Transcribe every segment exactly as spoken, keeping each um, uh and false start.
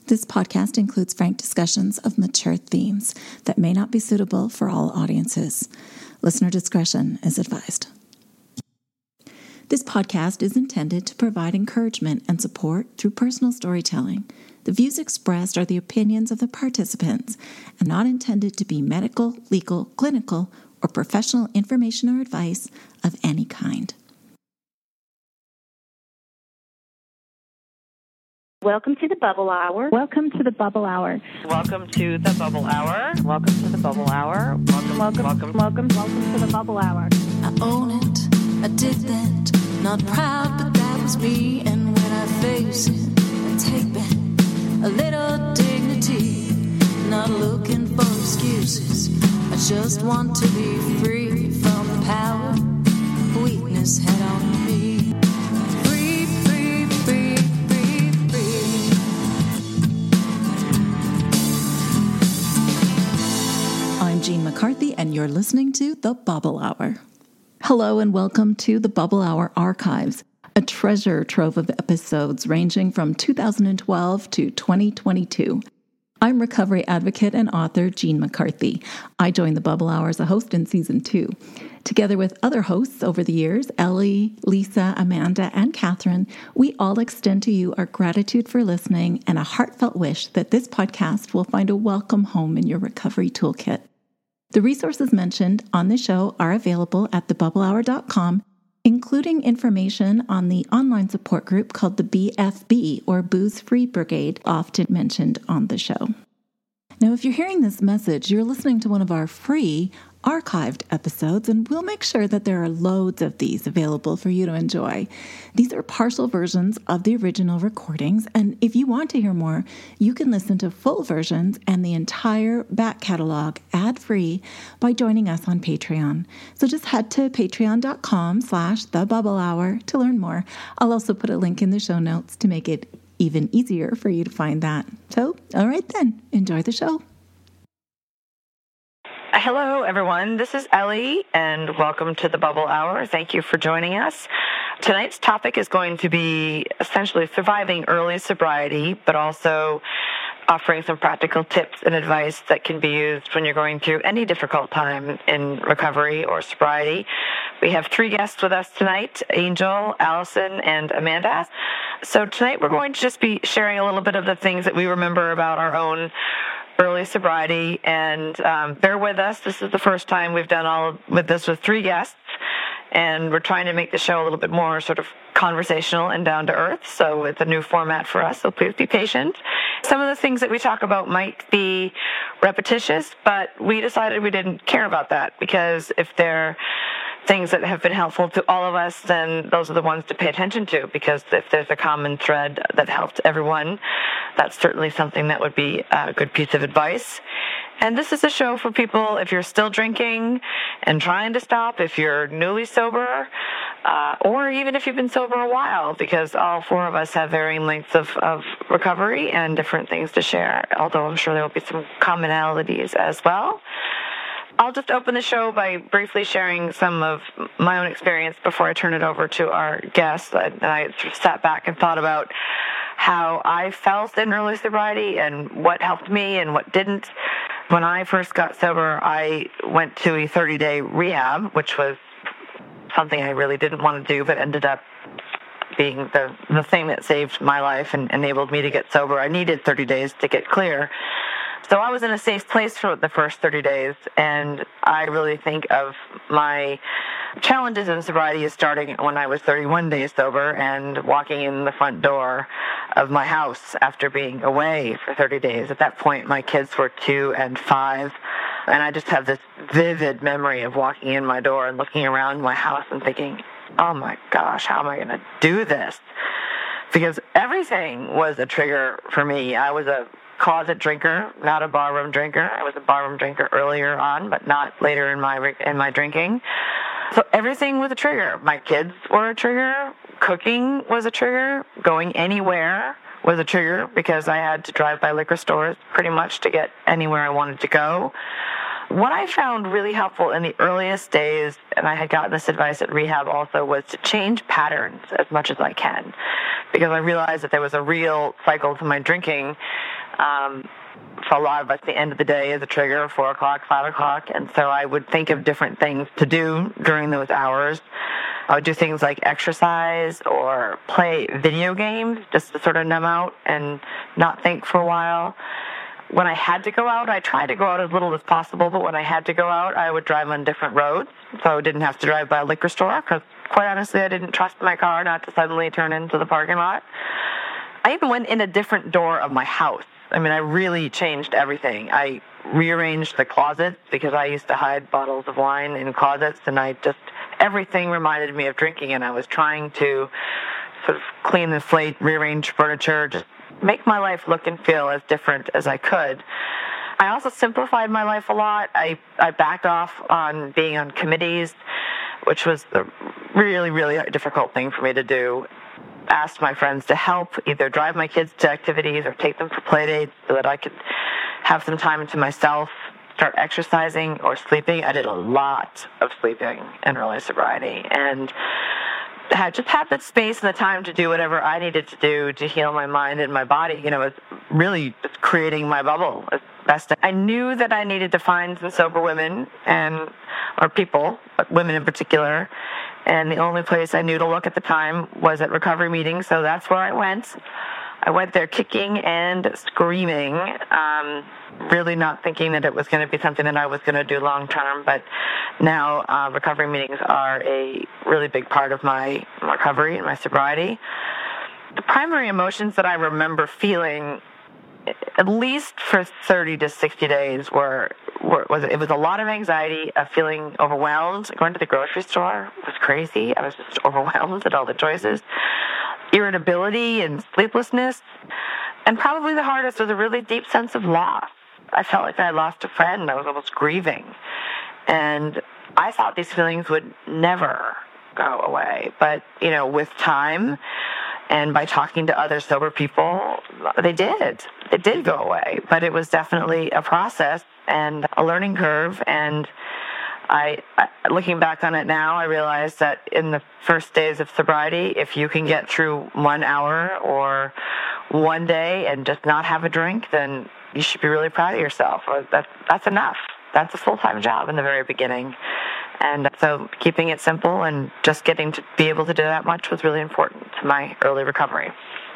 This podcast includes frank discussions of mature themes that may not be suitable for all audiences. Listener discretion is advised. This podcast is intended to provide encouragement and support through personal storytelling. The views expressed are the opinions of the participants and not intended to be medical, legal, clinical, or professional information or advice of any kind. Welcome to the Bubble Hour. Welcome to the Bubble Hour. Welcome to the Bubble Hour. Welcome to the Bubble Hour. Welcome, welcome, welcome, welcome, welcome to the Bubble Hour. I own it, I did that, not proud, but that was me. And when I face it, I take back a little dignity, not looking for excuses. I just want to be free from the power weakness had on me. Free, free, free, free, free. I'm Jean McCarthy, and you're listening to The Bubble Hour. Hello, and welcome to The Bubble Hour Archives, a treasure trove of episodes ranging from two thousand twelve to twenty twenty-two. I'm recovery advocate and author Jean McCarthy. I joined The Bubble Hour as a host in season two. Together with other hosts over the years, Ellie, Lisa, Amanda, and Catherine, we all extend to you our gratitude for listening and a heartfelt wish that this podcast will find a welcome home in your recovery toolkit. The resources mentioned on the show are available at the bubble hour dot com, including information on the online support group called the B F B, or Booze Free Brigade, often mentioned on the show. Now, if you're hearing this message, you're listening to one of our free archived episodes, and we'll make sure that there are loads of these available for you to enjoy. These are partial versions of the original recordings, and if you want to hear more, you can listen to full versions and the entire back catalog ad-free by joining us on Patreon. So just head to patreon.com slash the bubble hour to learn more. I'll also put a link in the show notes to make it even easier for you to find that. So, all right then, enjoy the show. Hello, everyone. This is Ellie, and welcome to the Bubble Hour. Thank you for joining us. Tonight's topic is going to be essentially surviving early sobriety, but also offering some practical tips and advice that can be used when you're going through any difficult time in recovery or sobriety. We have three guests with us tonight, Angel, Allison, and Amanda. So tonight we're going to just be sharing a little bit of the things that we remember about our own early sobriety, and um, bear with us. This is the first time we've done all with this with three guests, and we're trying to make the show a little bit more sort of conversational and down to earth, so it's a new format for us, so please be patient. Some of the things that we talk about might be repetitious, but we decided we didn't care about that, because if they're things that have been helpful to all of us, then those are the ones to pay attention to, because if there's a common thread that helps everyone, that's certainly something that would be a good piece of advice. And this is a show for people if you're still drinking and trying to stop, if you're newly sober, uh, or even if you've been sober a while, because all four of us have varying lengths of, of recovery and different things to share, although I'm sure there will be some commonalities as well. I'll just open the show by briefly sharing some of my own experience before I turn it over to our guests. And I sort of sat back and thought about how I felt in early sobriety and what helped me and what didn't. When I first got sober, I went to a thirty-day rehab, which was something I really didn't want to do, but ended up being the, the thing that saved my life and enabled me to get sober. I needed thirty days to get clear. So I was in a safe place for the first thirty days, and I really think of my challenges in sobriety as starting when I was thirty-one days sober and walking in the front door of my house after being away for thirty days. At that point, my kids were two and five, and I just have this vivid memory of walking in my door and looking around my house and thinking, oh my gosh, how am I going to do this? Because everything was a trigger for me. I was a closet drinker, not a barroom drinker. I was a barroom drinker earlier on, but not later in my in my drinking. So everything was a trigger. My kids were a trigger. Cooking was a trigger. Going anywhere was a trigger because I had to drive by liquor stores pretty much to get anywhere I wanted to go. What I found really helpful in the earliest days, and I had gotten this advice at rehab also, was to change patterns as much as I can, because I realized that there was a real cycle to my drinking Um, for a lot of us, the end of the day is a trigger, four o'clock, five o'clock, and so I would think of different things to do during those hours. I would do things like exercise or play video games just to sort of numb out and not think for a while. When I had to go out, I tried to go out as little as possible, but when I had to go out, I would drive on different roads, so I didn't have to drive by a liquor store, because quite honestly, I didn't trust my car not to suddenly turn into the parking lot. I even went in a different door of my house. I mean, I really changed everything. I rearranged the closets, because I used to hide bottles of wine in closets, and I just, everything reminded me of drinking, and I was trying to sort of clean the slate, rearrange furniture, just make my life look and feel as different as I could. I also simplified my life a lot. I, I backed off on being on committees, which was a really, really difficult thing for me to do. Asked my friends to help, either drive my kids to activities or take them for play dates so that I could have some time to myself, start exercising or sleeping. I did a lot of sleeping in early sobriety, and I just had the space and the time to do whatever I needed to do to heal my mind and my body. You know, it was really just creating my bubble as best. I knew that I needed to find some sober women and or people, but women in particular. And the only place I knew to look at the time was at recovery meetings, so that's where I went. I went there kicking and screaming, um, really not thinking that it was going to be something that I was going to do long term, but now uh, recovery meetings are a really big part of my recovery and my sobriety. The primary emotions that I remember feeling, at least for thirty to sixty days, were, were was it was a lot of anxiety, of feeling overwhelmed. Going to the grocery store was crazy. I was just overwhelmed at all the choices. Irritability and sleeplessness. And probably the hardest was a really deep sense of loss. I felt like I had lost a friend. I was almost grieving. And I thought these feelings would never go away. But, you know, with time and by talking to other sober people, they did. It did go away. But it was definitely a process and a learning curve. And I, I, looking back on it now, I realize that in the first days of sobriety, if you can get through one hour or one day and just not have a drink, then you should be really proud of yourself. That, that's enough. That's a full-time job in the very beginning. And so keeping it simple and just getting to be able to do that much was really important to my early recovery.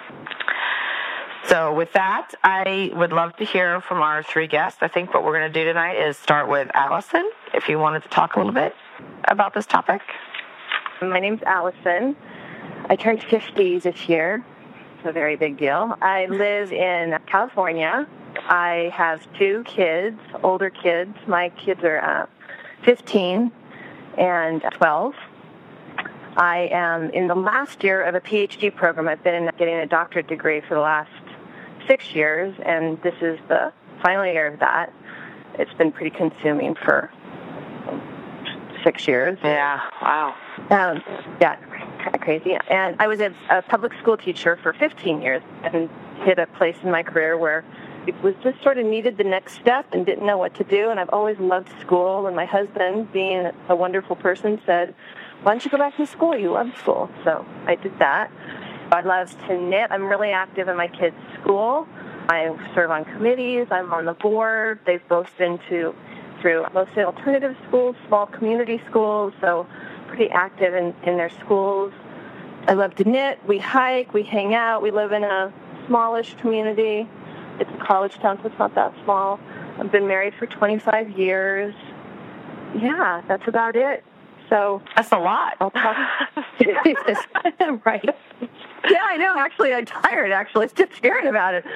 So with that, I would love to hear from our three guests. I think what we're going to do tonight is start with Allison, if you wanted to talk a little bit about this topic. My name's Allison. I turned fifty this year. It's a very big deal. I live in California. I have two kids, older kids. My kids are uh, fifteen and twelve. I am in the last year of a P H D program. I've been getting a doctorate degree for the last six years, and this is the final year of that. It's been pretty consuming for six years. Yeah, wow. Um, yeah, kind of crazy. And I was a, a public school teacher for fifteen years and hit a place in my career where it was just sort of needed the next step and didn't know what to do. And I've always loved school. And my husband, being a wonderful person, said, why don't you go back to school? You love school. So I did that. I love to knit. I'm really active in my kids' school. I serve on committees. I'm on the board. They've both been to through mostly alternative schools, small community schools, so pretty active in, in their schools. I love to knit. We hike. We hang out. We live in a smallish community. It's a college town, so it's not that small. I've been married for twenty-five years. Yeah, that's about it. So that's a lot. I'll talk. Right. Yeah, I know. Actually, I'm tired, actually, just hearing about it.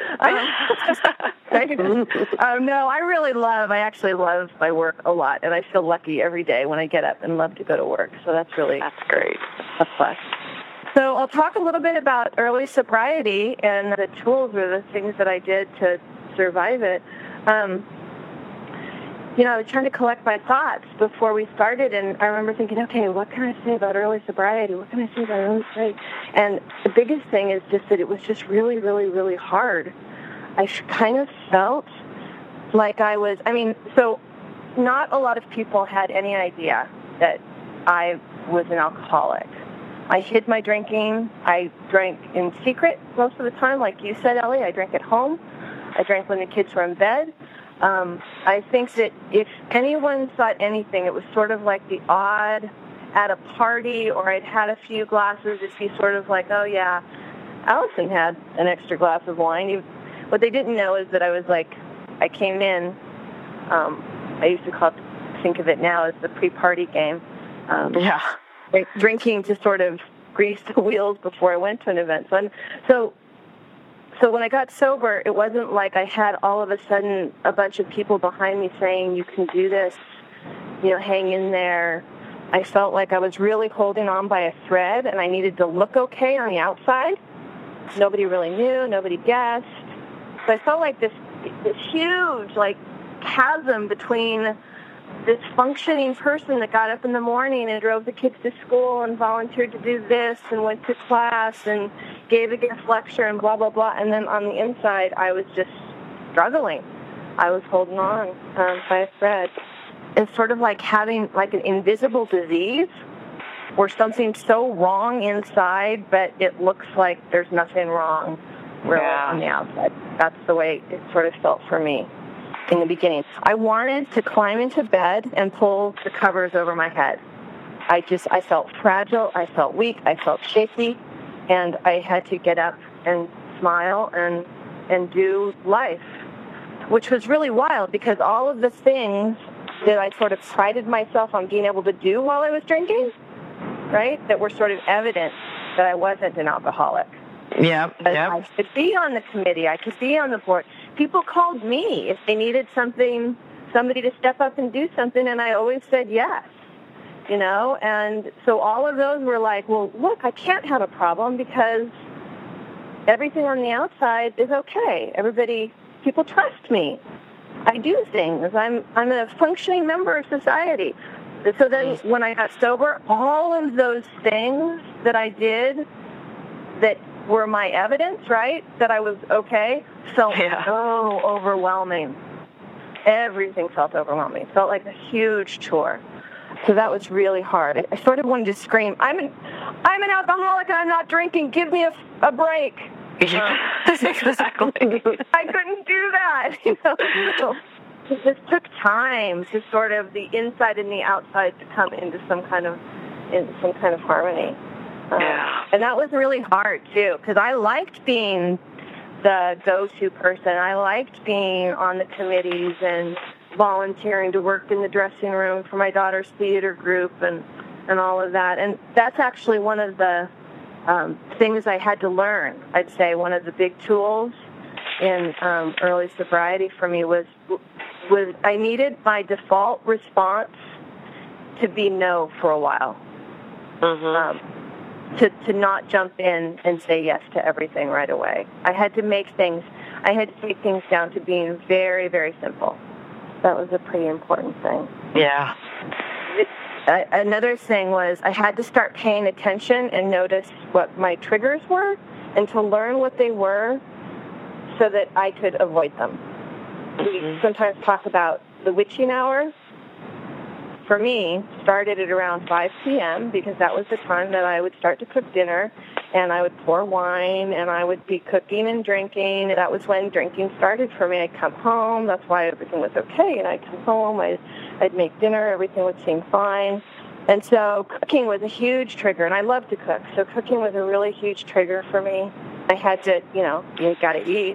Um, um, no, I really love, I actually love my work a lot, and I feel lucky every day when I get up and love to go to work. So that's really that's great. A plus. So I'll talk a little bit about early sobriety and the tools or the things that I did to survive it. Um, You know, I was trying to collect my thoughts before we started, and I remember thinking, okay, what can I say about early sobriety? What can I say about early sobriety? And the biggest thing is just that it was just really, really, really hard. I kind of felt like I was, I mean, so not a lot of people had any idea that I was an alcoholic. I hid my drinking. I drank in secret most of the time. Like you said, Ellie, I drank at home. I drank when the kids were in bed. Um, I think that if anyone thought anything, it was sort of like the odd at a party, or I'd had a few glasses, it'd be sort of like, oh yeah, Allison had an extra glass of wine. You, what they didn't know is that I was like, I came in, um, I used to call it, think of it now as the pre-party game. Um, yeah. Like drinking to sort of grease the wheels before I went to an event. So, so, so when I got sober, it wasn't like I had all of a sudden a bunch of people behind me saying, you can do this, you know, hang in there. I felt like I was really holding on by a thread, and I needed to look okay on the outside. Nobody really knew. Nobody guessed. So I felt like this, this huge, like, chasm between this functioning person that got up in the morning and drove the kids to school and volunteered to do this and went to class and gave a guest lecture and blah, blah, blah. And then on the inside, I was just struggling. I was holding on um, by a thread. It's sort of like having like an invisible disease where something's so wrong inside, but it looks like there's nothing wrong really yeah. on the outside. That's the way it sort of felt for me in the beginning. I wanted to climb into bed and pull the covers over my head. I just, I felt fragile, I felt weak, I felt shaky, and I had to get up and smile and and do life, which was really wild because all of the things that I sort of prided myself on being able to do while I was drinking, right, that were sort of evident that I wasn't an alcoholic. Yeah, yeah. I could be on the committee. I could be on the board. People called me if they needed something, somebody to step up and do something, and I always said yes, you know. And so all of those were like, well, look, I can't have a problem because everything on the outside is okay. Everybody, people trust me. I do things. I'm I'm a functioning member of society. So then when I got sober, all of those things that I did that were my evidence, right, that I was okay, felt yeah. so overwhelming. Everything felt overwhelming. Felt like a huge chore. So that was really hard. I, I sort of wanted to scream, I'm an, I'm an alcoholic and I'm not drinking. Give me a, a break. Yeah, exactly. I couldn't do that. You know? So it just took time to sort of the inside and the outside to come into some kind of into some kind of harmony. Um, yeah. And that was really hard too, because I liked being the go-to person. I liked being on the committees and volunteering to work in the dressing room for my daughter's theater group and and all of that. And that's actually one of the Um, things I had to learn. I'd say one of the big tools in um, early sobriety for me was was I needed my default response to be no for a while. Mm-hmm. Um, to to not jump in and say yes to everything right away. I had to make things. I had to take things down to being very, very simple. That was a pretty important thing. Yeah. It, Uh, another thing was I had to start paying attention and notice what my triggers were and to learn what they were so that I could avoid them. Mm-hmm. We sometimes talk about the witching hour. For me, started at around five p.m. because that was the time that I would start to cook dinner and I would pour wine and I would be cooking and drinking. That was when drinking started for me. I'd come home. That's why everything was okay. And I'd come home. I'd, I'd make dinner. Everything would seem fine. And so cooking was a huge trigger. And I love to cook. So cooking was a really huge trigger for me. I had to, you know, you got to eat.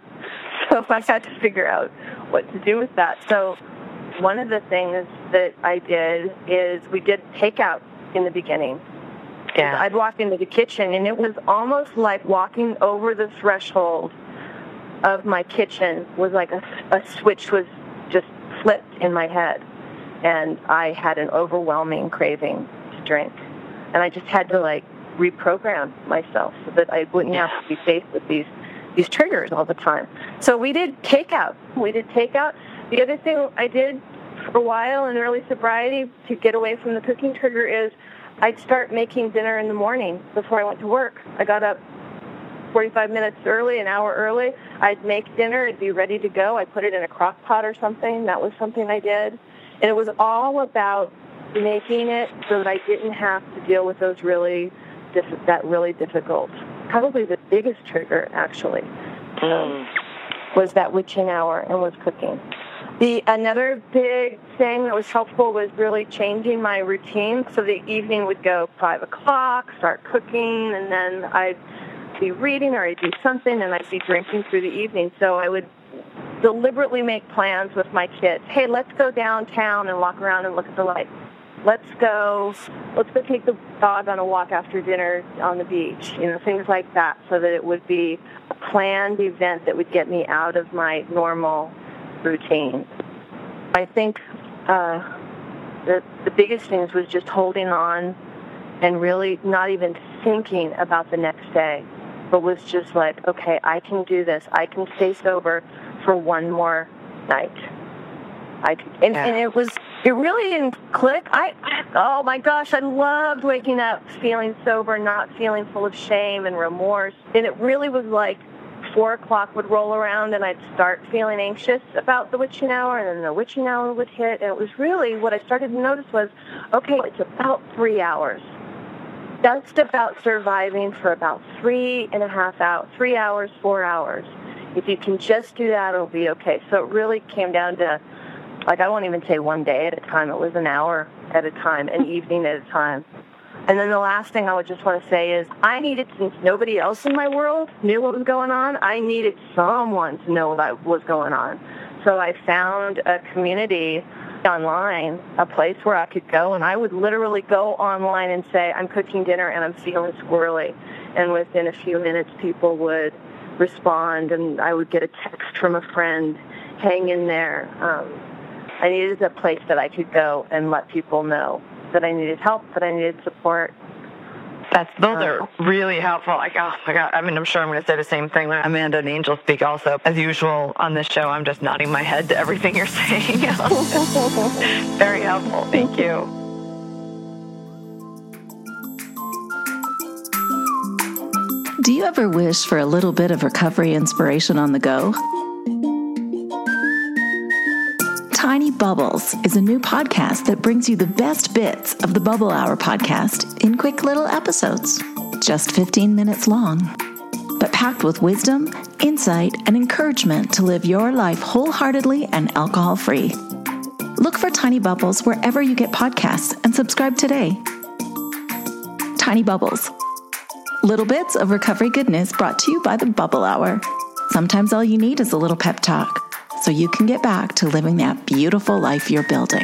So I had to figure out what to do with that. So one of the things that I did is we did takeout in the beginning. Yeah. I'd walk into the kitchen, and it was almost like walking over the threshold of my kitchen was like a, a switch was just flipped in my head, and I had an overwhelming craving to drink. And I just had to, like, reprogram myself so that I wouldn't have to be faced with these, these triggers all the time. So we did takeout. We did takeout. The other thing I did for a while in early sobriety to get away from the cooking trigger is I'd start making dinner in the morning before I went to work. I got up forty-five minutes early, an hour early. I'd make dinner. It'd be ready to go. I'd put it in a crock pot or something. That was something I did. And it was all about making it so that I didn't have to deal with those really, that really difficult, probably the biggest trigger, actually. Mm. was that witching hour and was cooking. The another big thing that was helpful was really changing my routine. So the evening would go five o'clock, start cooking, and then I'd be reading or I'd do something, and I'd be drinking through the evening. So I would deliberately make plans with my kids. Hey, let's go downtown and walk around and look at the lights. Let's go, let's go take the dog on a walk after dinner on the beach, you know, things like that, so that it would be a planned event that would get me out of my normal routine. I think uh, the, the biggest things was just holding on and really not even thinking about the next day, but was just like, okay, I can do this. I can stay sober for one more night. I and, yeah. and it was it really didn't click. I oh my gosh, I loved waking up feeling sober, not feeling full of shame and remorse. And it really was like four o'clock would roll around and I'd start feeling anxious about the witching hour, and then the witching hour would hit. And it was really what I started to notice was, okay, it's about three hours. Just about surviving for about three and a half hours, three hours, four hours. If you can just do that, it'll be okay. So it really came down to, like, I won't even say one day at a time. It was an hour at a time, an evening at a time. And then the last thing I would just want to say is I needed, since nobody else in my world knew what was going on, I needed someone to know what was going on. So I found a community online, a place where I could go, and I would literally go online and say, I'm cooking dinner and I'm feeling squirrely. And within a few minutes, people would respond, and I would get a text from a friend, hang in there. Um, I needed a place that I could go and let people know that I needed help, that I needed support. That's, those are really helpful. Like, oh my God. I mean, I'm sure I'm going to say the same thing when Amanda and Angel speak also. As usual on this show, I'm just nodding my head to everything you're saying. Very helpful. Thank you. Do you ever wish for a little bit of recovery inspiration on the go? Tiny Bubbles is a new podcast that brings you the best bits of the Bubble Hour podcast in quick little episodes, just fifteen minutes long, but packed with wisdom, insight, and encouragement to live your life wholeheartedly and alcohol-free. Look for Tiny Bubbles wherever you get podcasts and subscribe today. Tiny Bubbles. Little bits of recovery goodness brought to you by the Bubble Hour. Sometimes all you need is a little pep talk, so you can get back to living that beautiful life you're building.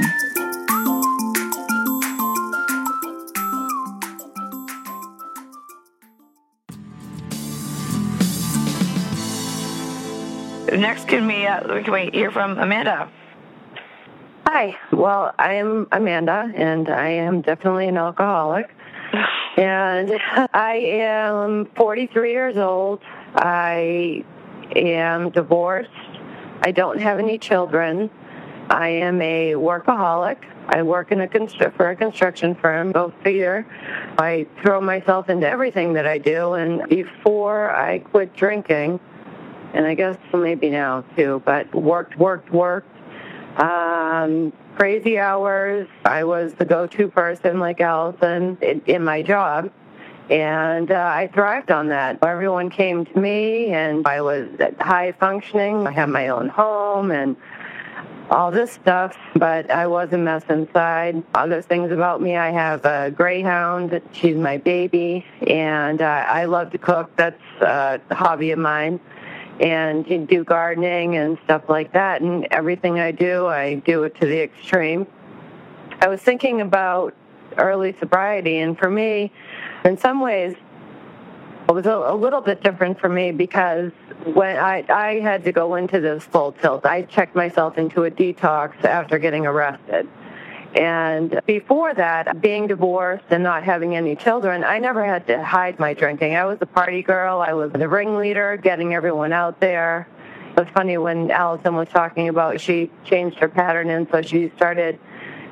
Next, can we, uh, can we hear from Amanda? Hi. Well, I am Amanda, and I am definitely an alcoholic. And I am forty-three years old. I am divorced. I don't have any children. I am a workaholic. I work in a constr- for a construction firm, go figure. I throw myself into everything that I do. And before I quit drinking, and I guess maybe now too, but worked, worked, worked. Um, crazy hours. I was the go-to person, like Allison, in, in my job. And uh, I thrived on that. Everyone came to me, and I was high functioning. I had my own home and all this stuff, but I was a mess inside. Other things about me, I have a greyhound. She's my baby, and uh, I love to cook. That's uh, a hobby of mine. And you do gardening and stuff like that. And everything I do, I do it to the extreme. I was thinking about early sobriety, and for me, in some ways, it was a, a little bit different for me because when I, I had to go into this full tilt. I checked myself into a detox after getting arrested. And before that, being divorced and not having any children, I never had to hide my drinking. I was a party girl. I was the ringleader, getting everyone out there. It was funny when Allison was talking about she changed her pattern, and so she started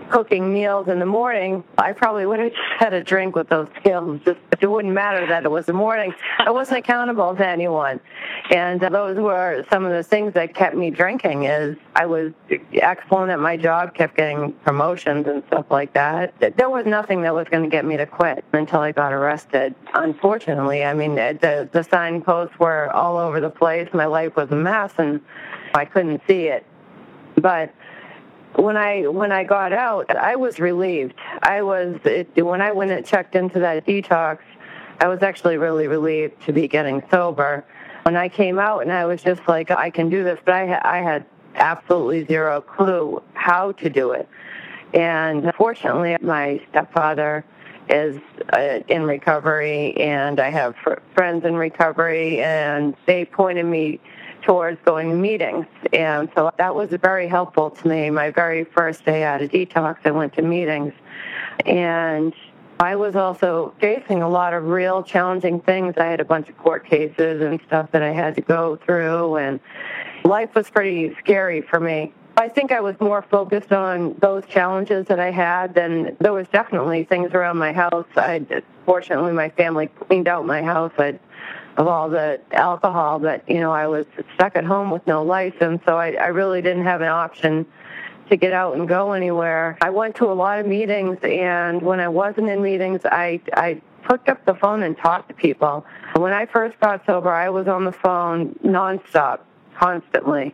cooking meals in the morning, I probably would have just had a drink with those meals. Just, it wouldn't matter that it was the morning. I wasn't accountable to anyone. And those were some of the things that kept me drinking. Is I was excellent at my job, kept getting promotions and stuff like that. There was nothing that was going to get me to quit until I got arrested. Unfortunately, I mean, the, the signposts were all over the place. My life was a mess, and I couldn't see it. But When I when I got out, I was relieved. I was it, when I went and checked into that detox, I was actually really relieved to be getting sober. When I came out, and I was just like, I can do this, but I I had absolutely zero clue how to do it. And fortunately, my stepfather is uh, in recovery, and I have fr- friends in recovery, and they pointed me towards going to meetings. And so that was very helpful to me. My very first day out of detox, I went to meetings. And I was also facing a lot of real challenging things. I had a bunch of court cases and stuff that I had to go through, and life was pretty scary for me. I think I was more focused on those challenges that I had than there was definitely things around my house. I fortunately, my family cleaned out my house. I'd of all the alcohol, but, you know, I was stuck at home with no license, so I, I really didn't have an option to get out and go anywhere. I went to a lot of meetings, and when I wasn't in meetings, I, I picked up the phone and talked to people. When I first got sober, I was on the phone nonstop, constantly,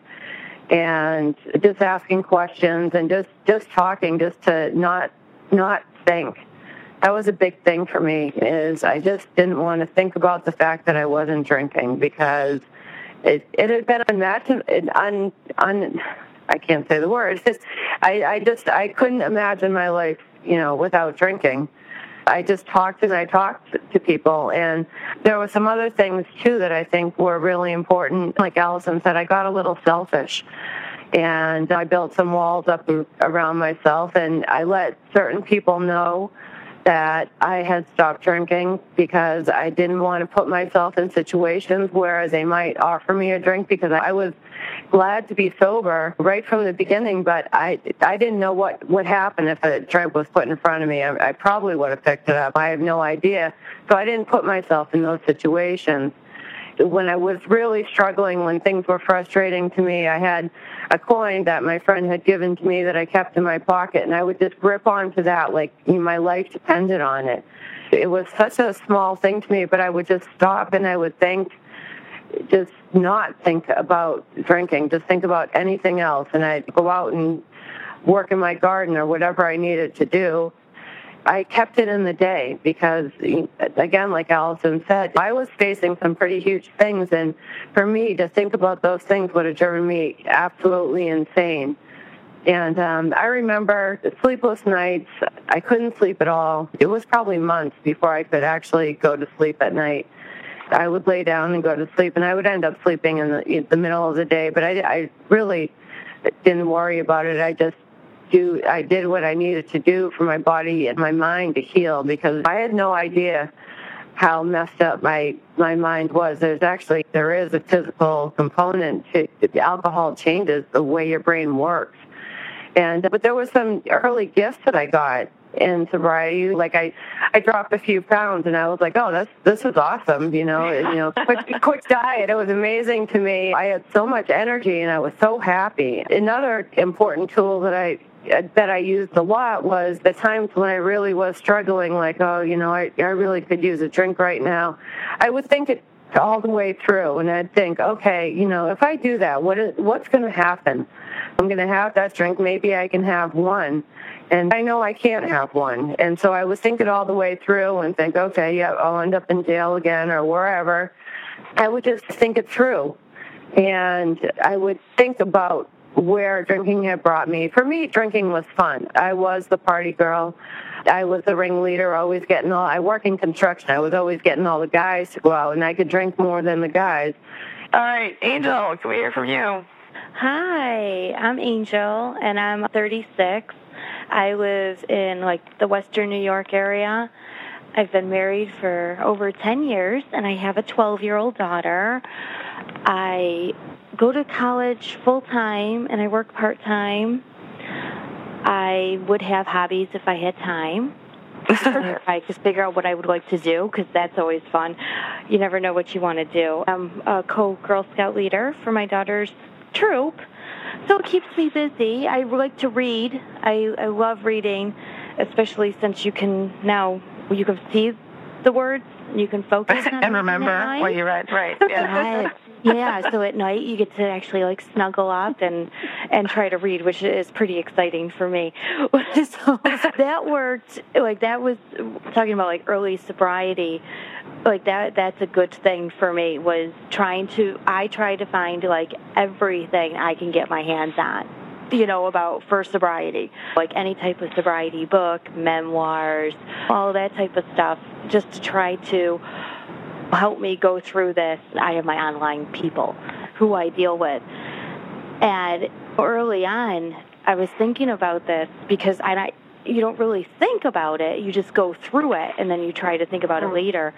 and just asking questions and just, just talking, just to not not think. That was a big thing for me, is I just didn't want to think about the fact that I wasn't drinking, because it, it had been unimaginable, un, un, I can't say the word. I, I just, I couldn't imagine my life, you know, without drinking. I just talked and I talked to people, and there were some other things, too, that I think were really important. Like Allison said, I got a little selfish, and I built some walls up around myself, and I let certain people know that I had stopped drinking because I didn't want to put myself in situations where they might offer me a drink, because I was glad to be sober right from the beginning, but I I didn't know what would happen if a drink was put in front of me. I, I probably would have picked it up. I have no idea. So I didn't put myself in those situations. When I was really struggling, when things were frustrating to me, I had a coin that my friend had given to me that I kept in my pocket, and I would just grip onto that like, you know, my life depended on it. It was such a small thing to me, but I would just stop and I would think, just not think about drinking, just think about anything else, and I'd go out and work in my garden or whatever I needed to do. I kept it in the day because, again, like Allison said, I was facing some pretty huge things, and for me to think about those things would have driven me absolutely insane. And um, I remember sleepless nights. I couldn't sleep at all. It was probably months before I could actually go to sleep at night. I would lay down and go to sleep, and I would end up sleeping in the, in the middle of the day, but I, I really didn't worry about it. I just Do I did what I needed to do for my body and my mind to heal, because I had no idea how messed up my my mind was. There's actually there is a physical component to the alcohol changes the way your brain works, and but there was some early gifts that I got in sobriety. Like I, I dropped a few pounds, and I was like, oh, this this is awesome. You know, you know, quick quick diet. It was amazing to me. I had so much energy, and I was so happy. Another important tool that I that I used a lot was the times when I really was struggling, like, oh, you know, I, I really could use a drink right now. I would think it all the way through, and I'd think, okay, you know, if I do that, what is, what's going to happen? I'm going to have that drink. Maybe I can have one, and I know I can't have one. And so I was thinking all the way through and think, okay, yeah, I'll end up in jail again or wherever. I would just think it through, and I would think about where drinking had brought me. For me, drinking was fun. I was the party girl. I was the ringleader, always getting all, I work in construction. I was always getting all the guys to go out, and I could drink more than the guys. All right, Angel, can we hear from you? Hi, I'm Angel, and I'm thirty-six. I live in, like, the Western New York area. I've been married for over ten years, and I have a twelve-year-old daughter. I go to college full-time, and I work part-time. I I would have hobbies if I had time. I just figure out what I would like to do, because that's always fun. You never know what you want to do. I'm a co-Girl Scout leader for my daughter's troop, so it keeps me busy. I like to read. I, I love reading, especially since you can now, you can see the words, you can focus on and remember what you read. Right. Yeah. Yeah, so at night you get to actually like snuggle up and and try to read, which is pretty exciting for me. So that worked. Like that was talking about like early sobriety. Like that that's a good thing for me, was trying to I try to find like everything I can get my hands on, you know, about for sobriety, like any type of sobriety book, memoirs, all that type of stuff, just to try to help me go through this. I have my online people who I deal with. And early on, I was thinking about this because I, I you don't really think about it. You just go through it, and then you try to think about it later.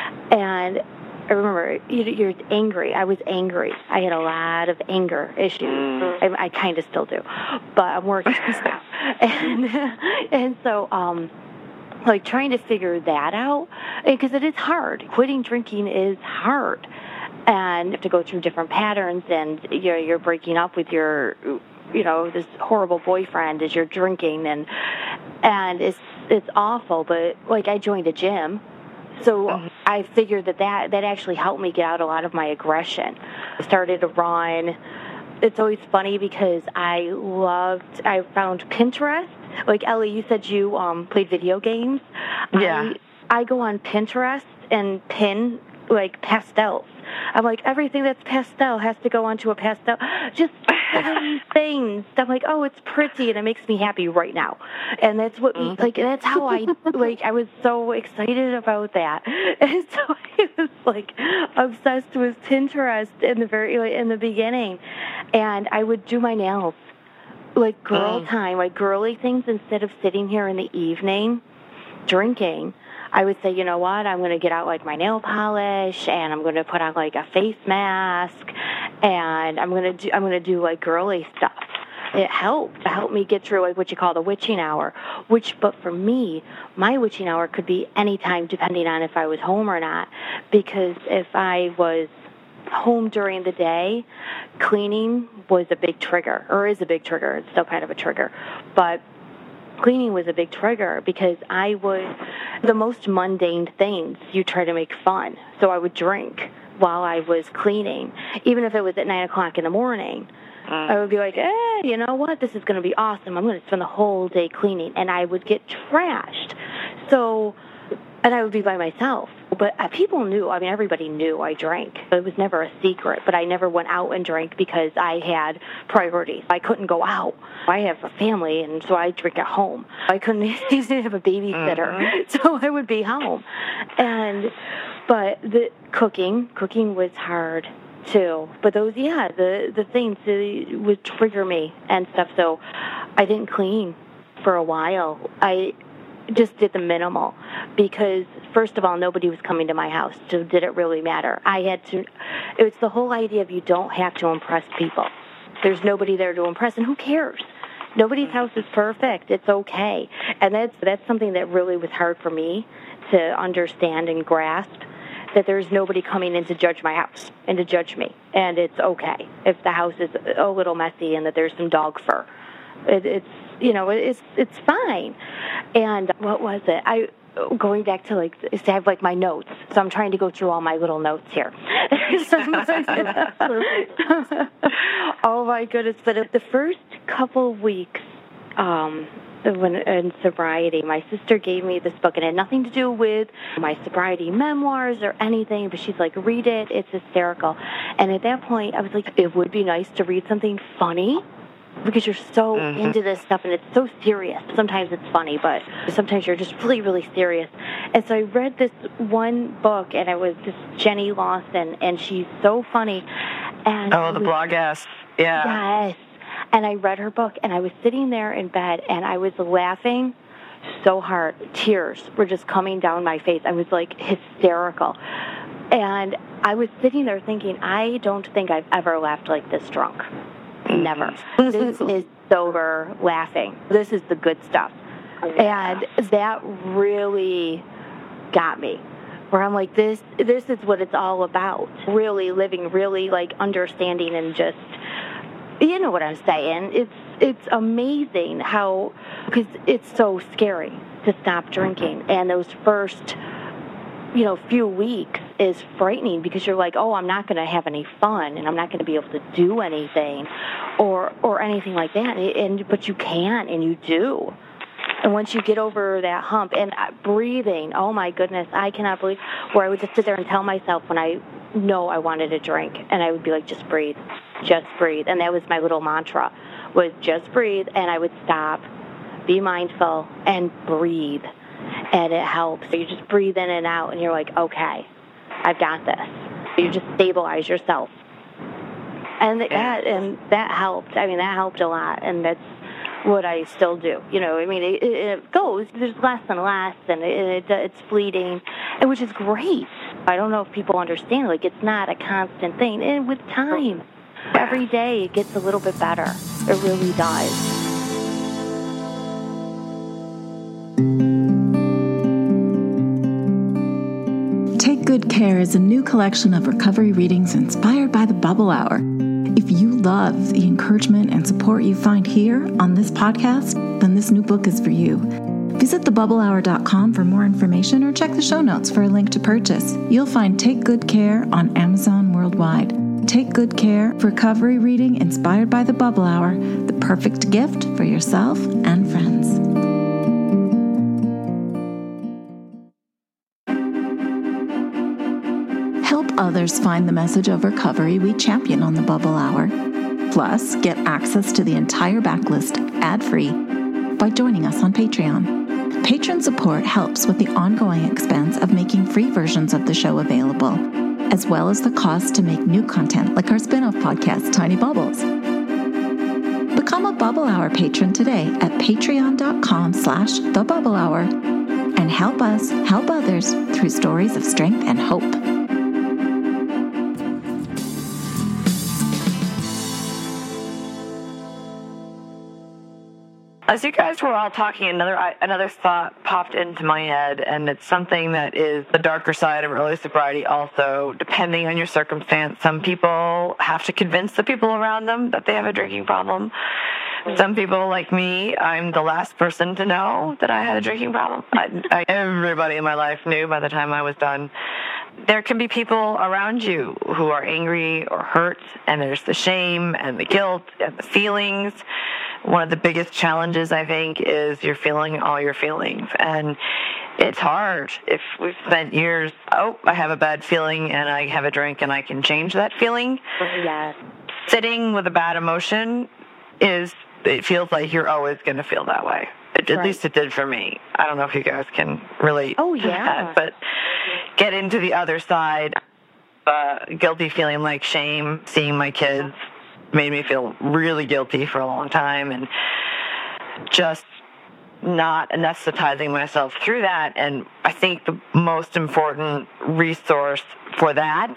And I remember, you're angry. I was angry. I had a lot of anger issues. I, I kind of still do, but I'm working still. And, and so, um, like trying to figure that out, because it is hard. Quitting drinking is hard, and you have to go through different patterns, and you're you're breaking up with your, you know, this horrible boyfriend as you're drinking, and and it's it's awful. But like I joined a gym, so I figured that that that actually helped me get out a lot of my aggression. I started to run. It's always funny because I loved. I found Pinterest. Like, Ellie, you said you um, played video games. Yeah. I, I go on Pinterest and pin, like, pastels. I'm like, everything that's pastel has to go onto a pastel. Just things. I'm like, oh, it's pretty, and it makes me happy right now. And that's what, mm-hmm. like, that's how I, like, I was so excited about that. And so I was, like, obsessed with Pinterest in the very, like, in the beginning. And I would do my nails. Like girl time, like girly things, instead of sitting here in the evening drinking. I would say, you know what, I'm going to get out like my nail polish, and I'm going to put on like a face mask, and I'm going to do I'm going to do like girly stuff. It helped. It helped me get through like what you call the witching hour. Which, but for me, my witching hour could be any time, depending on if I was home or not. Because if I was home during the day, cleaning was a big trigger, or is a big trigger. It's still kind of a trigger, but cleaning was a big trigger because I would, the most mundane things you try to make fun. So I would drink while I was cleaning, even if it was at nine o'clock in the morning. I would be like, eh, you know what? This is going to be awesome. I'm going to spend the whole day cleaning, and I would get trashed. So, and I would be by myself. But uh, people knew, I mean, everybody knew I drank. It was never a secret, but I never went out and drank because I had priorities. I couldn't go out. I have a family, and so I drink at home. I couldn't even have a babysitter, mm-hmm. so I would be home. And, but the cooking, cooking was hard too. But those, yeah, the, the things uh, would trigger me and stuff. So I didn't clean for a while. I just did the minimal because, first of all, nobody was coming to my house, so did it really matter? I had to, it was the whole idea of you don't have to impress people. There's nobody there to impress, and who cares? Nobody's house is perfect. It's okay. And that's that's something that really was hard for me to understand and grasp, that there's nobody coming in to judge my house and to judge me. And it's okay if the house is a little messy and that there's some dog fur. It, it's, you know, it's it's fine. And what was it? I going back to like, I have like my notes, so I'm trying to go through all my little notes here. Oh my goodness! But the first couple of weeks, um, when in sobriety, my sister gave me this book, and it had nothing to do with my sobriety memoirs or anything. But she's like, "Read it; it's hysterical." And at that point, I was like, "It would be nice to read something funny." Because you're so mm-hmm. into this stuff, and it's so serious. Sometimes it's funny, but sometimes you're just really, really serious. And so I read this one book, and it was this Jenny Lawson, and she's so funny. And oh, the was, blogger. Yeah. Yes. And I read her book, and I was sitting there in bed, and I was laughing so hard. Tears were just coming down my face. I was, like, hysterical. And I was sitting there thinking, I don't think I've ever laughed like this drunk. Never. This is sober laughing. This is the good stuff. And that really got me. Where I'm like, this this is what it's all about. Really living, really like understanding and just, you know what I'm saying. It's it's amazing how, because it's so scary to stop drinking. And those first, you know, few weeks is frightening because you're like, oh, I'm not going to have any fun and I'm not going to be able to do anything or or anything like that. And but you can and you do. And once you get over that hump, and breathing, oh my goodness, I cannot believe, where I would just sit there and tell myself when I know I wanted a drink, and I would be like, just breathe, just breathe. And that was my little mantra, was just breathe, and I would stop, be mindful, and breathe. And it helps. So you just breathe in and out, and you're like, okay, I've got this. You just stabilize yourself. And that, and that helped. I mean, that helped a lot, and that's what I still do. You know, I mean, it, it goes, there's less and less, and it, it, it's fleeting, and which is great. I don't know if people understand, like, it's not a constant thing. And with time, every day it gets a little bit better. It really does. Take Good Care is a new collection of recovery readings inspired by the Bubble Hour. If you love the encouragement and support you find here on this podcast, then this new book is for you. Visit the bubble hour dot com for more information or check the show notes for a link to purchase. You'll find Take Good Care on Amazon worldwide. Take Good Care, recovery reading inspired by the Bubble Hour, the perfect gift for yourself and friends. Help others find the message of recovery we champion on the Bubble Hour. Plus, get access to the entire backlist ad-free by joining us on Patreon. Patron support helps with the ongoing expense of making free versions of the show available, as well as the cost to make new content like our spin-off podcast, Tiny Bubbles. Become a Bubble Hour patron today at patreon.com slash the Bubble Hour and help us help others through stories of strength and hope. As you guys were all talking, another another thought popped into my head, and it's something that is the darker side of early sobriety also, depending on your circumstance. Some people have to convince the people around them that they have a drinking problem. Some people, like me, I'm the last person to know that I had a drinking problem. I, I, everybody in my life knew by the time I was done. There can be people around you who are angry or hurt, and there's the shame and the guilt and the feelings. One of the biggest challenges, I think, is you're feeling all your feelings. And it's hard if we've spent years, oh, I have a bad feeling and I have a drink and I can change that feeling. Yes. Sitting with a bad emotion is, it feels like you're always going to feel that way. At Right. least it did for me. I don't know if you guys can relate Oh, to yeah. that, but get into the other side. Uh, guilty feeling like shame, seeing my kids made me feel really guilty for a long time, and just not anesthetizing myself through that. And I think the most important resource for that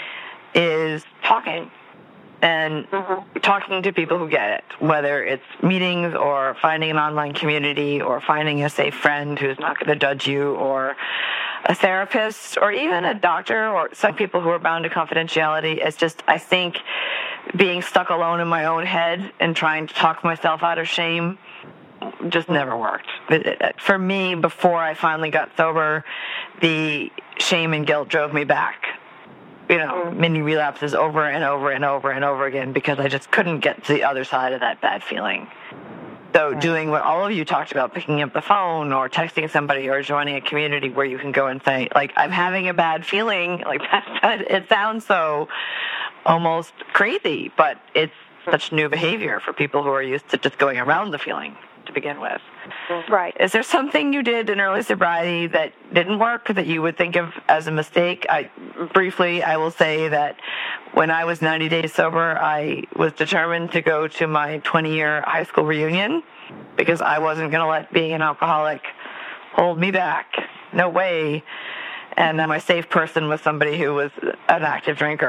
is talking. And mm-hmm. talking to people who get it, whether it's meetings or finding an online community or finding a safe friend who's not going to judge you, or a therapist, or even a doctor, or some people who are bound to confidentiality. It's just, I think, being stuck alone in my own head and trying to talk myself out of shame just never worked. For me, before I finally got sober, the shame and guilt drove me back. You know, many relapses over and over and over and over again because I just couldn't get to the other side of that bad feeling. So doing what all of you talked about, picking up the phone or texting somebody or joining a community where you can go and say, like, I'm having a bad feeling, like that, it sounds so almost crazy, but it's such new behavior for people who are used to just going around the feeling to begin with. Right. Is there something you did in early sobriety that didn't work that you would think of as a mistake? I briefly, I will say that when I was ninety days sober, I was determined to go to my twenty-year high school reunion because I wasn't going to let being an alcoholic hold me back. No way. And my safe person was somebody who was an active drinker.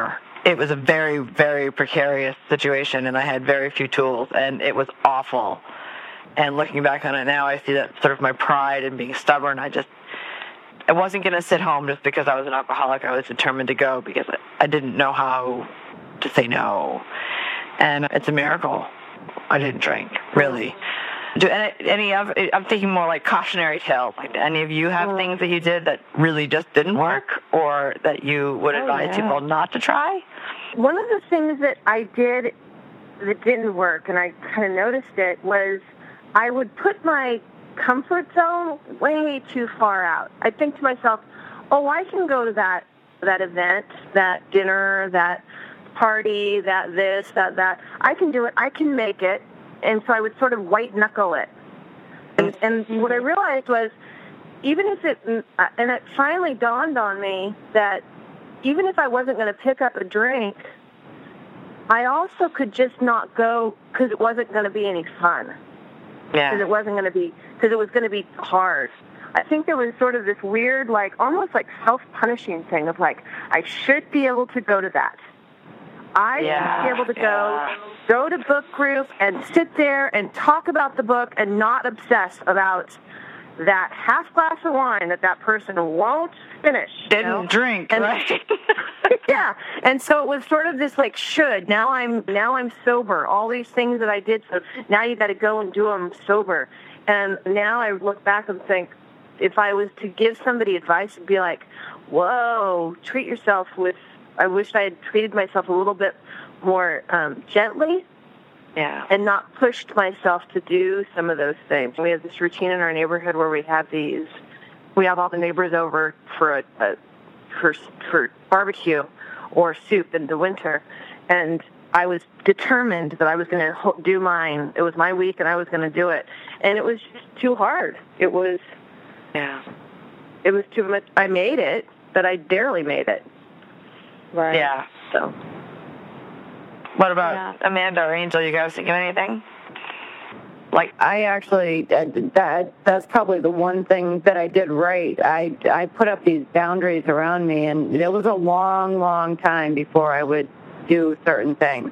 it was a very, very precarious situation, and I had very few tools, and it was awful. And looking back on it now, I see that sort of my pride and being stubborn. I just, I wasn't going to sit home just because I was an alcoholic. I was determined to go because I didn't know how to say no. And it's a miracle I didn't drink, really. Do any, any of, I'm thinking more like cautionary tales. Like, do any of you have things that you did that really just didn't work, or that you would advise oh, yeah. people not to try? One of the things that I did that didn't work, and I kind of noticed it, was I would put my comfort zone way too far out. I'd think to myself, oh, I can go to that that event, that dinner, that party, that this, that, that. I can do it. I can make it. And so I would sort of white-knuckle it. And, and what I realized was, even if it, and it finally dawned on me that even if I wasn't going to pick up a drink, I also could just not go because it wasn't going to be any fun. Yeah. Because it wasn't going to be, because it was going to be hard. I think there was sort of this weird, like, almost like self-punishing thing of like, I should be able to go to that. I yeah, should be able to go, yeah. go to book group and sit there and talk about the book and not obsess about that half glass of wine that that person won't finish. Didn't you know? drink, and, right? yeah, and so it was sort of this like should. Now I'm now I'm sober. All these things that I did, so now you got to go and do them sober. And now I look back and think, if I was to give somebody advice, it'd be like, whoa, treat yourself with. I wish I had treated myself a little bit more um, gently, yeah, and not pushed myself to do some of those things. We have this routine in our neighborhood where we have these, we have all the neighbors over for a, a for for barbecue or soup in the winter, and I was determined that I was going to do mine. It was my week, and I was going to do it, and it was just too hard. It was, yeah, it was too much. I made it, but I barely made it. Right. Yeah. So. What about Yeah. Amanda or Angel? You guys think of anything? Like, I actually, that that's probably the one thing that I did right. I, I put up these boundaries around me, and it was a long, long time before I would do certain things.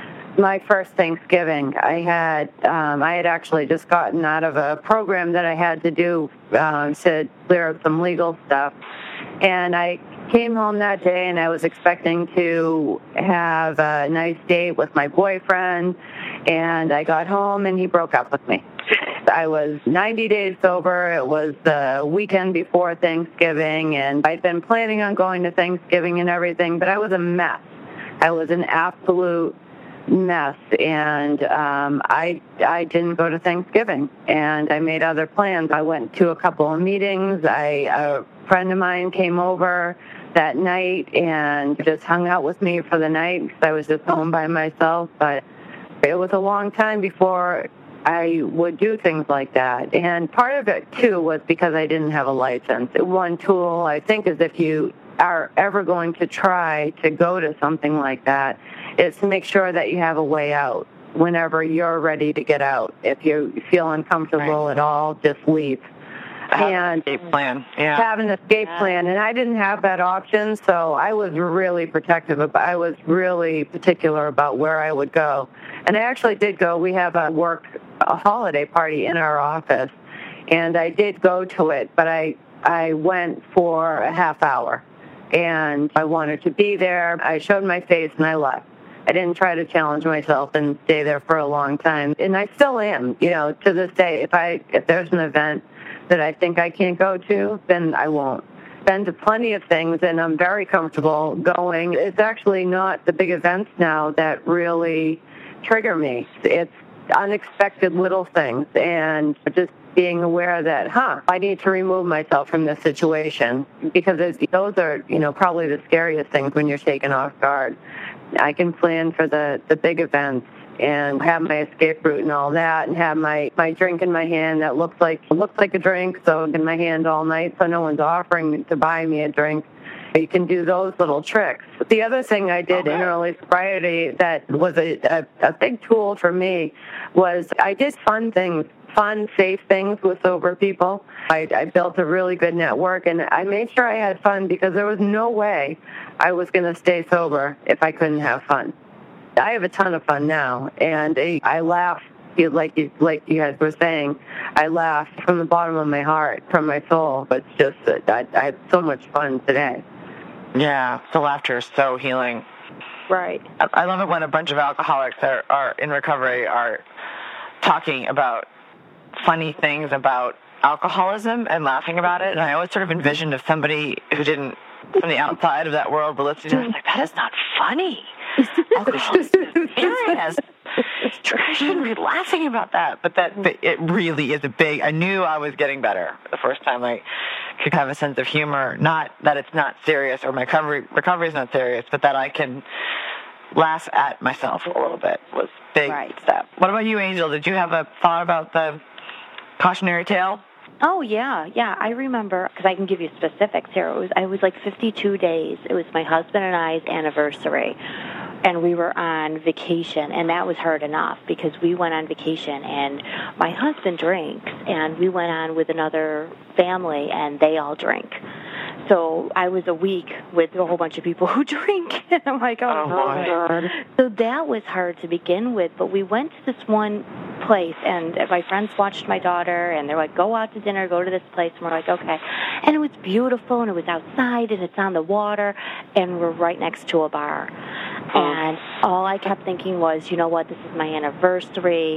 My first Thanksgiving, I had um, I had actually just gotten out of a program that I had to do um, to clear up some legal stuff, and I came home that day, and I was expecting to have a nice date with my boyfriend, and I got home, and he broke up with me. I was ninety days sober. It was the weekend before Thanksgiving, and I'd been planning on going to Thanksgiving and everything, but I was a mess. I was an absolute mess, and um, I I didn't go to Thanksgiving, and I made other plans. I went to a couple of meetings. I a friend of mine came over that night and just hung out with me for the night because I was just home by myself. But it was a long time before I would do things like that, and part of it too was because I didn't have a license. One tool I think is if you are ever going to try to go to something like that, is to make sure that you have a way out whenever you're ready to get out. If you feel uncomfortable right. at all, just leave. Have and an escape plan. Yeah. Have an escape Yeah. plan, and I didn't have that option, so I was really protective. Of, I was really particular about where I would go, and I actually did go. We have a work a holiday party in our office, and I did go to it, but I I went for a half hour, and I wanted to be there. I showed my face, and I left. I didn't try to challenge myself and stay there for a long time, and I still am. You know, to this day, if I if there's an event that I think I can't go to, then I won't. Been to plenty of things, and I'm very comfortable going. It's actually not the big events now that really trigger me. It's unexpected little things, and just being aware that, huh, I need to remove myself from this situation, because those are, you know, probably the scariest things when you're taken off guard. I can plan for the, the big events and have my escape route and all that, and have my, my drink in my hand that looks like looks like a drink, so in my hand all night, so no one's offering to buy me a drink. You can do those little tricks. The other thing I did Okay. in early sobriety that was a, a, a big tool for me was I did fun things, fun, safe things with sober people. I, I built a really good network, and I made sure I had fun because there was no way I was going to stay sober if I couldn't have fun. I have a ton of fun now, and I, I laugh. Like you, like you guys were saying, I laugh from the bottom of my heart, from my soul. But it's just that I, I had so much fun today. Yeah, the laughter is so healing. Right. I, I love it when a bunch of alcoholics that are in recovery are talking about funny things about alcoholism and laughing about it. And I always sort of envisioned if somebody who didn't, from the outside of that world, were listening to it, I was like, that is not funny. Alcoholism is serious. I shouldn't be laughing about that, but that but it really is a big. I knew I was getting better the first time I could have a sense of humor. Not that it's not serious or my recovery recovery is not serious, but that I can laugh at myself a little bit was a big Right. step. What about you, Angel? Did you have a thought about the cautionary tale? Oh, yeah, yeah. I remember, because I can give you specifics here. It was I was like fifty-two days. It was my husband and I's anniversary. And we were on vacation, and that was hard enough because we went on vacation, and my husband drinks, and we went on with another family, and they all drink. So I was a week with a whole bunch of people who drink, and I'm like, oh, Oh, my God. So that was hard to begin with, but we went to this one place, and my friends watched my daughter, and they're like, go out to dinner, go to this place, and we're like, okay. And it was beautiful, and it was outside, and it's on the water, and we're right next to a bar. And all I kept thinking was, you know what, this is my anniversary,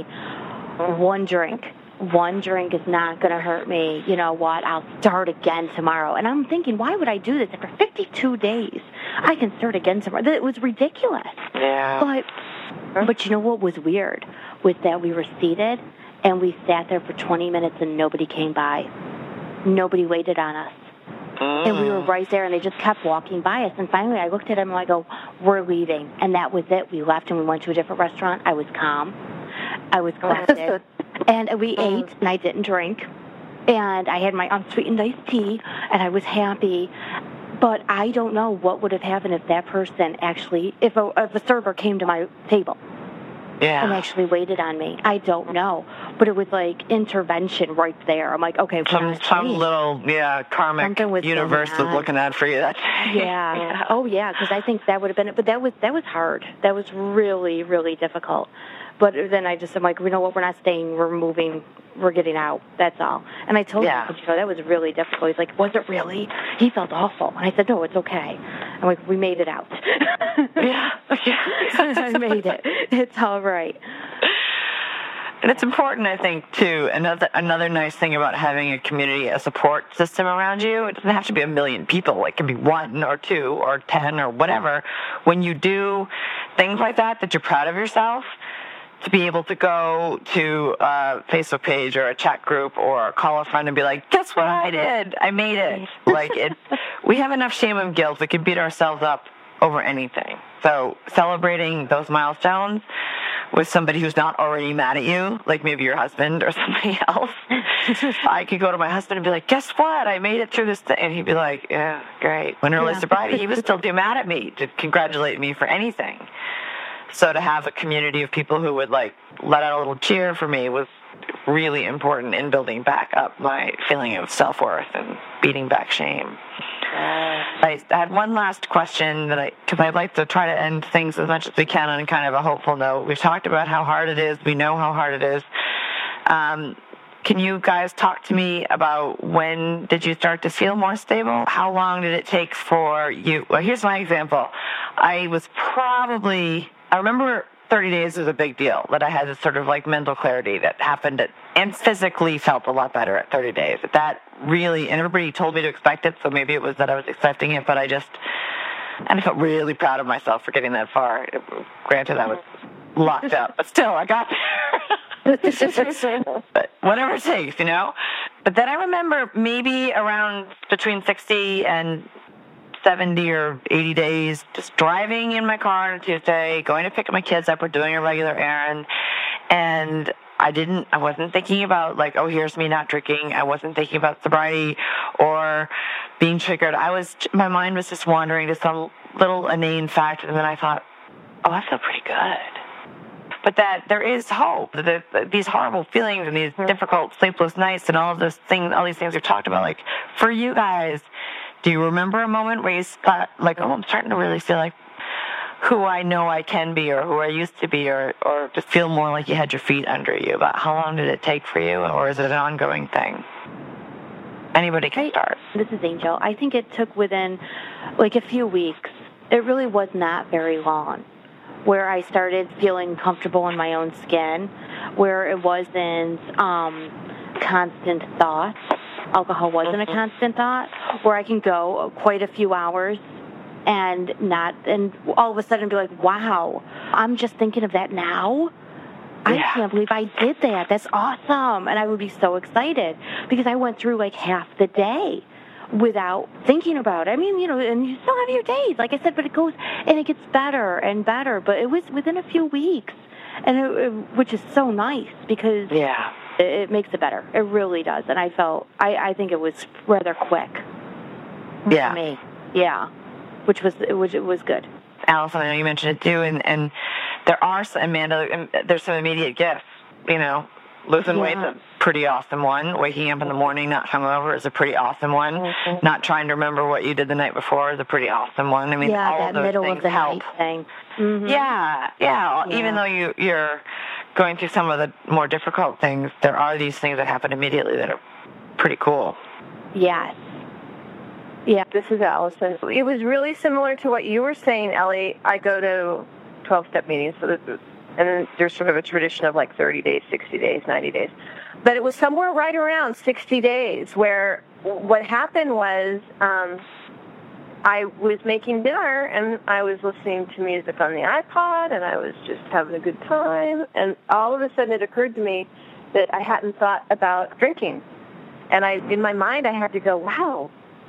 one drink. One drink is not going to hurt me. You know what? I'll start again tomorrow. And I'm thinking, why would I do this? After fifty-two days, I can start again tomorrow. It was ridiculous. Yeah. But, but you know what was weird? Was that we were seated, and we sat there for twenty minutes, and nobody came by. Nobody waited on us. And we were right there, and they just kept walking by us. And finally, I looked at him, and I go, we're leaving. And that was it. We left, and we went to a different restaurant. I was calm. I was collected. And we ate, and I didn't drink. And I had my unsweetened iced tea, and I was happy. But I don't know what would have happened if that person actually, if a, if a server came to my table Yeah. and actually waited on me. I don't know. But it was like intervention right there. I'm like, okay, we're Some, not some safe. little, yeah, karmic Something was universe going was on. looking out for you that day. Yeah. Oh, yeah, because I think that would have been it. But that was that was hard. That was really, really difficult. But then I just, I'm like, you know what, we're not staying, we're moving, we're getting out, that's all. And I told Yeah. him, you know, that was really difficult. He's like, was it really? He felt awful. And I said, no, it's okay. I'm like, we made it out. Yeah. I made it. It's all right. And it's important, I think, too. Another another nice thing about having a community, a support system around you, it doesn't have to be a million people. It can be one or two or ten or whatever. When you do things like that, that you're proud of yourself, to be able to go to a Facebook page or a chat group or call a friend and be like, guess what I did? I made it. Like, it, we have enough shame and guilt. We can beat ourselves up over anything. So celebrating those milestones with somebody who's not already mad at you, like maybe your husband or somebody else. I could go to my husband and be like, guess what? I made it through this thing. And he'd be like, yeah, great. When early Yeah. sobriety, he was still too mad at me to congratulate me for anything. So to have a community of people who would like let out a little cheer for me was really important in building back up my feeling of self-worth and beating back shame. I, I had one last question that I, because I'd like to try to end things as much as we can on kind of a hopeful note. We've talked about how hard it is. We know how hard it is. Um, can you guys talk to me about when did you start to feel more stable? How long did it take for you? Well, here's my example. I was probably, I remember thirty days was a big deal, that I had this sort of like mental clarity that happened at, and physically felt a lot better at thirty days. That really, and everybody told me to expect it, so maybe it was that I was expecting it, but I just, and I felt really proud of myself for getting that far. Granted, I was locked up, but still, I got there. But whatever it takes, you know? But then I remember maybe around between sixty and seventy or eighty days, just driving in my car on a Tuesday, going to pick my kids up or doing a regular errand, And I didn't, I wasn't thinking about like, oh, here's me not drinking. I wasn't thinking about sobriety or being triggered. I was, my mind was just wandering to some little inane fact. And then I thought, oh, I feel pretty good. But that there is hope. That these horrible feelings and these difficult sleepless nights and all of those things, all these things we've talked about, like for you guys, do you remember a moment where you thought like, oh, I'm starting to really feel like who I know I can be or who I used to be, or, or just feel more like you had your feet under you? But how long did it take for you, or is it an ongoing thing? Anybody can start. This is Angel. I think it took within like a few weeks. It really was not very long where I started feeling comfortable in my own skin, where it wasn't um, constant thoughts. Alcohol wasn't mm-hmm. a constant thought, where I can go quite a few hours and not, and all of a sudden be like, wow, I'm just thinking of that now? I yeah. can't believe I did that. That's awesome. And I would be so excited because I went through like half the day without thinking about it. I mean, you know, and you still have your days, like I said, but it goes, and it gets better and better. But it was within a few weeks, and it, it, which is so nice because yeah. it, it makes it better. It really does. And I felt, I, I think it was rather quick yeah. for me. Yeah. Which was which was good. Allison, I know you mentioned it too, and, and there are some, Amanda, there's some immediate gifts. You know, losing yeah. weight's a pretty awesome one. Waking up in the morning not hungover is a pretty awesome one. Mm-hmm. Not trying to remember what you did the night before is a pretty awesome one. I mean, yeah, all that of those middle things of the help. night thing. Mm-hmm. Yeah, yeah, yeah. Even though you you're going through some of the more difficult things, there are these things that happen immediately that are pretty cool. Yes. Yeah, this is Allison. It was really similar to what you were saying, Ellie. I go to twelve-step meetings, so this, and then there's sort of a tradition of like thirty days, sixty days, ninety days. But it was somewhere right around sixty days where what happened was um, I was making dinner, and I was listening to music on the iPod, and I was just having a good time. And all of a sudden it occurred to me that I hadn't thought about drinking. And I, in my mind, I had to go, wow,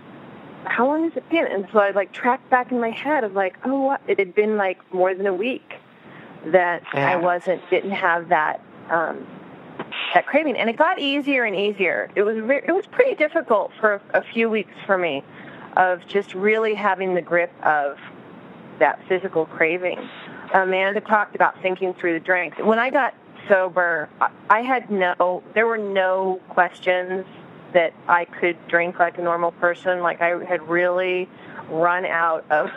how long has it been? And so I like tracked back in my head of like, oh, what? It had been like more than a week that yeah. I wasn't, didn't have that, um, that craving. And it got easier and easier. It was, very, it was pretty difficult for a few weeks for me of just really having the grip of that physical craving. Amanda talked about thinking through the drink. When I got sober, I had no, there were no questions that I could drink like a normal person. Like I had really run out of.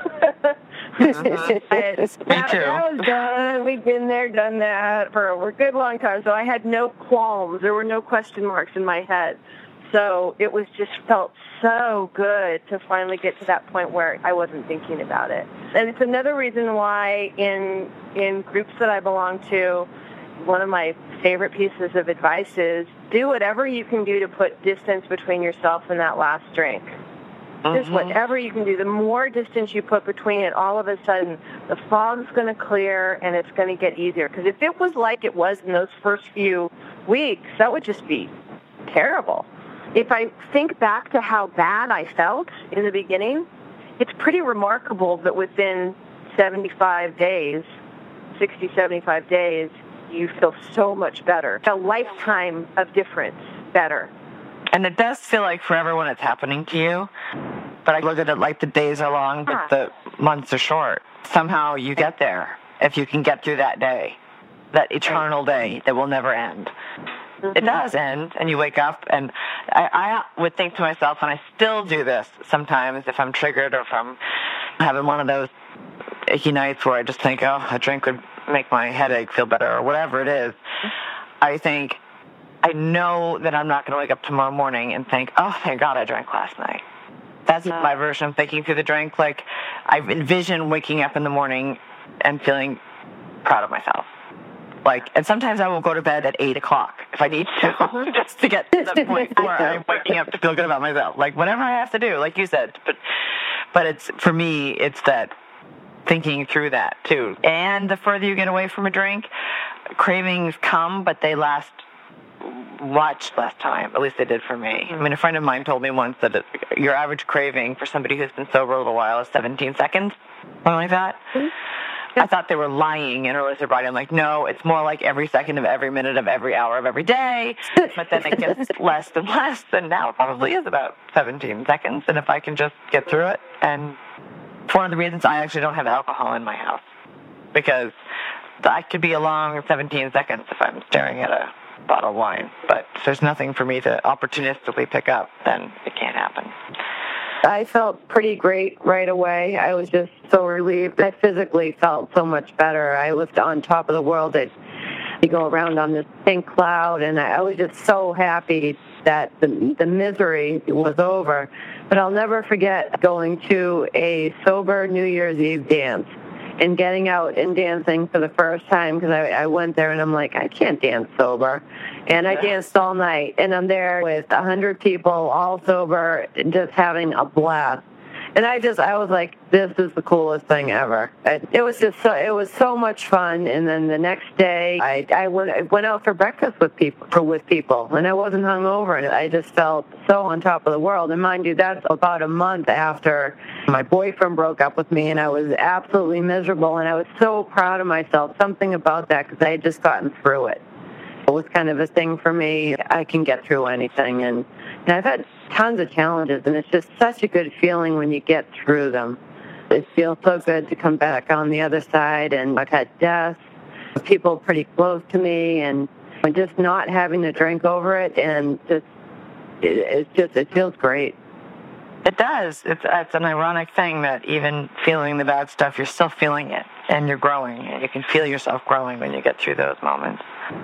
mm-hmm. I had, Me that, too. that was done. We'd been there, done that for a good long time. So I had no qualms. There were no question marks in my head. So it was just felt so good to finally get to that point where I wasn't thinking about it. And it's another reason why in in groups that I belong to, one of my favorite pieces of advice is do whatever you can do to put distance between yourself and that last drink. Mm-hmm. Just whatever you can do. The more distance you put between it, all of a sudden the fog's going to clear and it's going to get easier. Because if it was like it was in those first few weeks, that would just be terrible. If I think back to how bad I felt in the beginning, it's pretty remarkable that within seventy-five days, sixty, seventy-five days, you feel so much better. A lifetime of difference better. And it does feel like forever when it's happening to you. But I look at it like the days are long, but the months are short. Somehow you get there if you can get through that day, that eternal day that will never end. Mm-hmm. It does end, and you wake up, and I, I would think to myself, and I still do this sometimes if I'm triggered or if I'm having one of those icky nights where I just think, oh, a drink would make my headache feel better or whatever it is. I think, I know that I'm not going to wake up tomorrow morning and think, oh, thank God I drank last night. That's uh, my version of thinking through the drink. Like, I envision waking up in the morning and feeling proud of myself. Like, and sometimes I will go to bed at eight o'clock if I need to, just to get to the point where I'm waking up to feel good about myself. Like, whatever I have to do, like you said. But, but it's, for me, it's that thinking through that, too. And the further you get away from a drink, cravings come, but they last much less time. At least they did for me. I mean, a friend of mine told me once that it, your average craving for somebody who's been sober a little while is seventeen seconds, something like that. Mm-hmm. I thought they were lying in early sobriety. I'm like, no, it's more like every second of every minute of every hour of every day. But then it gets less and less, and now it probably is about seventeen seconds. And if I can just get through it, and it's one of the reasons I actually don't have alcohol in my house, because I could be a long seventeen seconds if I'm staring at a bottle of wine. But if there's nothing for me to opportunistically pick up, then it can't happen. I felt pretty great right away. I was just so relieved. I physically felt so much better. I was on top of the world. It, you go around on this pink cloud, and I was just so happy that the, the misery was over. But I'll never forget going to a sober New Year's Eve dance and getting out and dancing for the first time, because I, I went there and I'm like, I can't dance sober. And I danced all night, and I'm there with a hundred people, all sober, just having a blast. And I just, I was like, this is the coolest thing ever. It, it was just so, it was so much fun. And then the next day, I, I went, I went out for breakfast with people, for, with people, and I wasn't hungover, and I just felt so on top of the world. And mind you, that's about a month after my boyfriend broke up with me, and I was absolutely miserable, and I was so proud of myself. Something about that, because I had just gotten through it. It was kind of a thing for me. I can get through anything, and, and I've had tons of challenges, and it's just such a good feeling when you get through them. It feels so good to come back on the other side, and I've had deaths, people pretty close to me, and just not having to drink over it, and just it, it's just it feels great. It does. It's, it's an ironic thing that even feeling the bad stuff, you're still feeling it, and you're growing, and you can feel yourself growing when you get through those moments.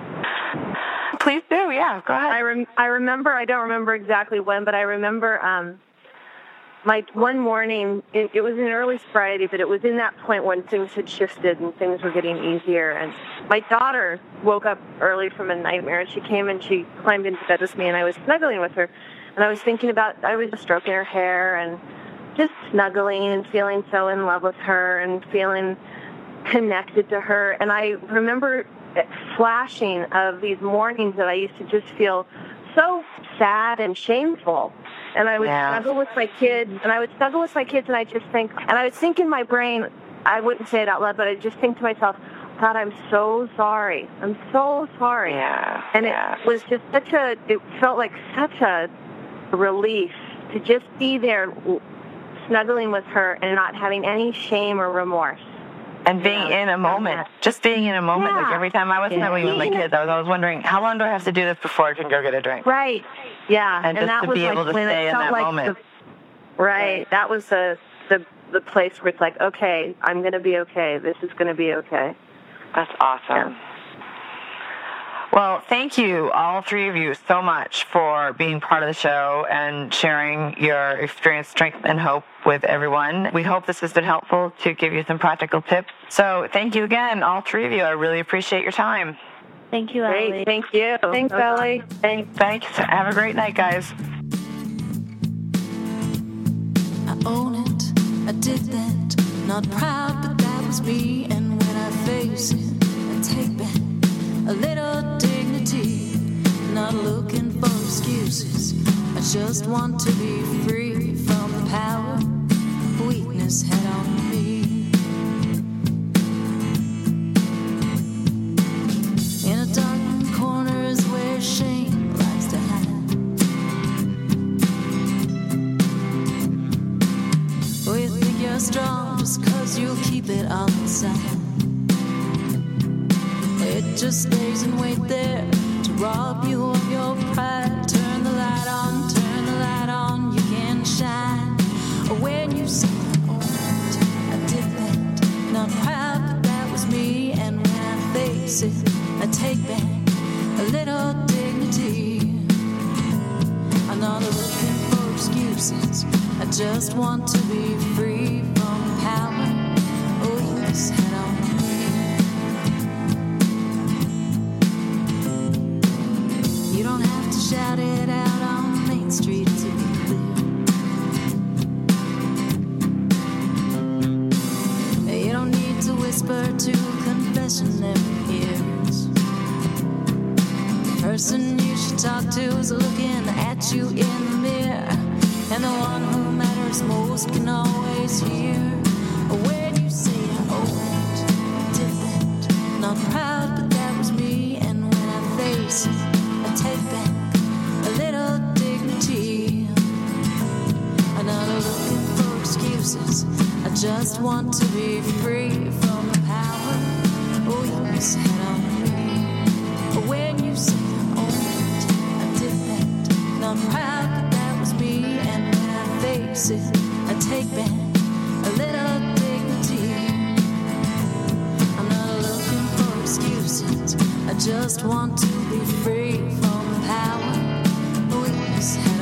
Please do, yeah, go ahead. I, rem- I remember, I don't remember exactly when, but I remember um, my one morning, it, it was in early sobriety, but it was in that point when things had shifted and things were getting easier. And my daughter woke up early from a nightmare, and she came and she climbed into bed with me, and I was snuggling with her. And I was thinking about, I was stroking her hair and just snuggling and feeling so in love with her and feeling connected to her. And I remember flashing of these mornings that I used to just feel so sad and shameful. And I would yeah. snuggle with my kids, and I would snuggle with my kids, and I just think, and I would think in my brain, I wouldn't say it out loud, but I just think to myself, God, I'm so sorry. I'm so sorry. Yeah. And yeah. it was just such a, it felt like such a relief to just be there snuggling with her and not having any shame or remorse. And being in a moment, just being in a moment. Yeah. Like every time I was Yeah. snuggling with my kids, I was always wondering, how long do I have to do this before I can go get a drink? Right. Yeah. And, and just that to was be like able to when stay it in felt that like moment. The, right. That was the, the the place where it's like, okay, I'm going to be okay. This is going to be okay. That's awesome. Yeah. Well, thank you, all three of you, so much for being part of the show and sharing your experience, strength, and hope with everyone. We hope this has been helpful to give you some practical tips. So thank you again, all three of you. I really appreciate your time. Thank you, Ellie. Great. Thank you. Thanks, Okay. Ellie. Thanks. Thanks. Have a great night, guys. I own it, I did that, not proud, but that was me. And when I face it and take back a little dignity, not looking for excuses, I just want to be free from the power weakness had on me. In a dark corner is where shame likes to hide. Oh, you think you're strong just cause you'll keep it all inside. It just stays and wait there to rob you of your pride. Turn the light on, turn the light on, you can shine. When you say I owned it, I did that, not proud, but that was me. And when I face it, I take back a little dignity. I'm not looking for excuses, I just want to be free from power. Oh, yes, head on me. You don't have to shout it out on Main Street to be clear. You don't need to whisper to confessionary ears. The person you should talk to is looking at you in the mirror, and the one who matters most can always hear when you say I own it, not proud, but that was me. And when I face it, I take back a little dignity. I'm not looking for excuses, I just want to be free from the power oh you had on me. But when you say I owned it, I did that, not proud, but that was me. And when I face it, I take back a little dignity. I'm not looking for excuses, I just want to be free from the power we used to have.